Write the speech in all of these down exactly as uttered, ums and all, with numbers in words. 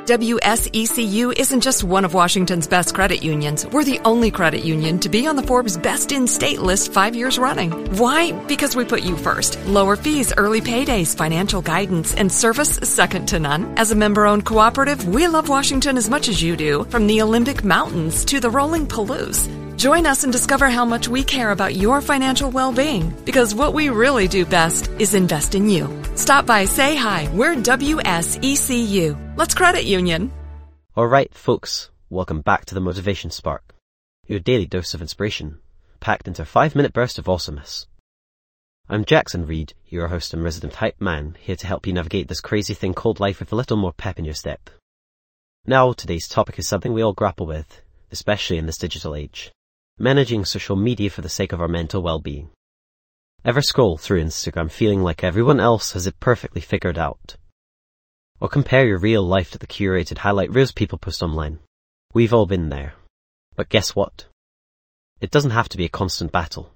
W S E C U isn't just one of Washington's best credit unions. We're the only credit union to be on the Forbes Best in State list five years running. Why? Because we put you first. Lower fees, early paydays, financial guidance, and service second to none. As a member-owned cooperative, we love Washington as much as you do, from the Olympic Mountains to the rolling Palouse. Join us and discover how much we care about your financial well-being, because what we really do best is invest in you. Stop by, say hi. We're W S E C U. Let's credit union. All right, folks, welcome back to the Motivation Spark, your daily dose of inspiration, packed into a five-minute burst of awesomeness. I'm Jackson Reed, your host and resident hype man, here to help you navigate this crazy thing called life with a little more pep in your step. Now, today's topic is something we all grapple with, especially in this digital age: managing social media for the sake of our mental well-being. Ever scroll through Instagram feeling like everyone else has it perfectly figured out? Or compare your real life to the curated highlight reels people post online? We've all been there. But guess what? It doesn't have to be a constant battle.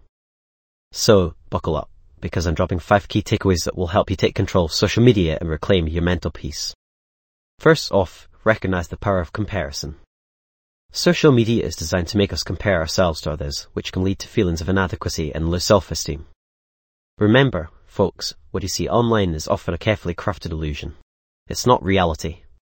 So, buckle up, because I'm dropping five key takeaways that will help you take control of social media and reclaim your mental peace. First off, recognize the power of comparison. Social media is designed to make us compare ourselves to others, which can lead to feelings of inadequacy and low self-esteem. Remember, folks, what you see online is often a carefully crafted illusion. It's not reality.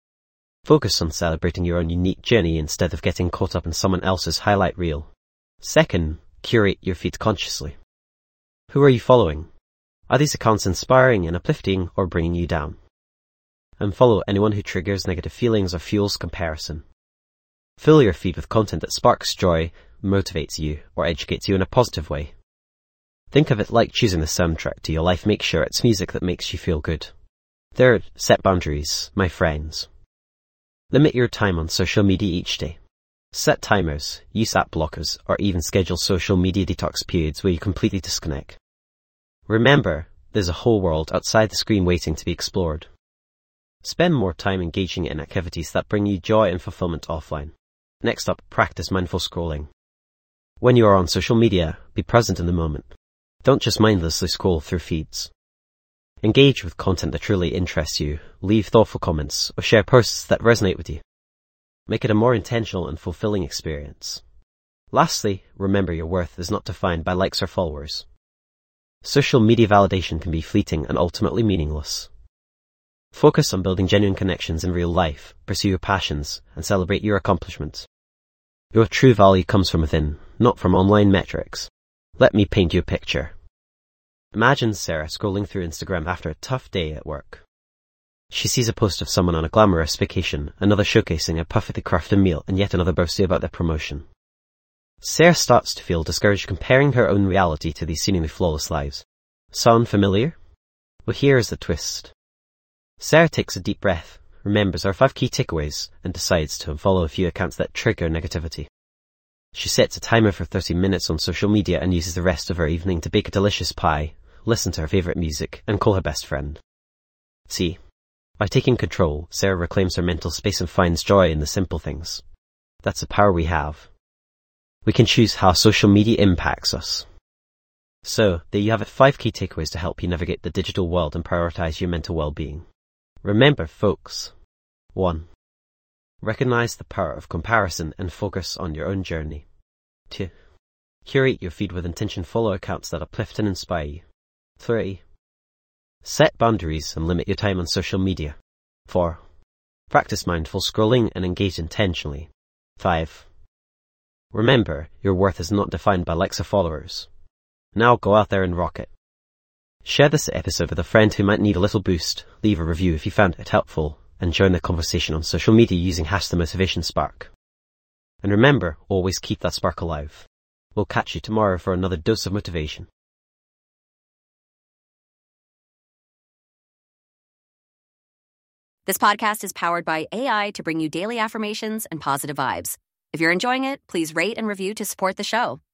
Focus on celebrating your own unique journey instead of getting caught up in someone else's highlight reel. Second, curate your feed consciously. Who are you following? Are these accounts inspiring and uplifting, or bringing you down? Unfollow anyone who triggers negative feelings or fuels comparison. Fill your feed with content that sparks joy, motivates you, or educates you in a positive way. Think of it like choosing the soundtrack to your life. Make sure it's music that makes you feel good. Third, set boundaries, my friends. Limit your time on social media each day. Set timers, use app blockers, or even schedule social media detox periods where you completely disconnect. Remember, there's a whole world outside the screen waiting to be explored. Spend more time engaging in activities that bring you joy and fulfillment offline. Next up, practice mindful scrolling. When you are on social media, be present in the moment. Don't just mindlessly scroll through feeds. Engage with content that truly interests you, leave thoughtful comments, or share posts that resonate with you. Make it a more intentional and fulfilling experience. Lastly, remember your worth is not defined by likes or followers. Social media validation can be fleeting and ultimately meaningless. Focus on building genuine connections in real life, pursue your passions, and celebrate your accomplishments. Your true value comes from within, not from online metrics. Let me paint you a picture. Imagine Sarah scrolling through Instagram after a tough day at work. She sees a post of someone on a glamorous vacation, another showcasing a perfectly crafted meal, and yet another boasting about their promotion. Sarah starts to feel discouraged, comparing her own reality to these seemingly flawless lives. Sound familiar? Well, here's the twist. Sarah takes a deep breath, remembers our five key takeaways, and decides to unfollow a few accounts that trigger negativity. She sets a timer for thirty minutes on social media and uses the rest of her evening to bake a delicious pie, listen to her favourite music, and call her best friend. See, by taking control, Sarah reclaims her mental space and finds joy in the simple things. That's the power we have. We can choose how social media impacts us. So, there you have it, five key takeaways to help you navigate the digital world and prioritise your mental well-being. Remember, folks. one. Recognize the power of comparison and focus on your own journey. two. Curate your feed with intention. Follow accounts that uplift and inspire you. three. Set boundaries and limit your time on social media. four. Practice mindful scrolling and engage intentionally. five. Remember, your worth is not defined by likes or followers. Now go out there and rock it. Share this episode with a friend who might need a little boost, leave a review if you found it helpful, and join the conversation on social media using hashtag Motivation Spark. And remember, always keep that spark alive. We'll catch you tomorrow for another dose of motivation. This podcast is powered by A I to bring you daily affirmations and positive vibes. If you're enjoying it, please rate and review to support the show.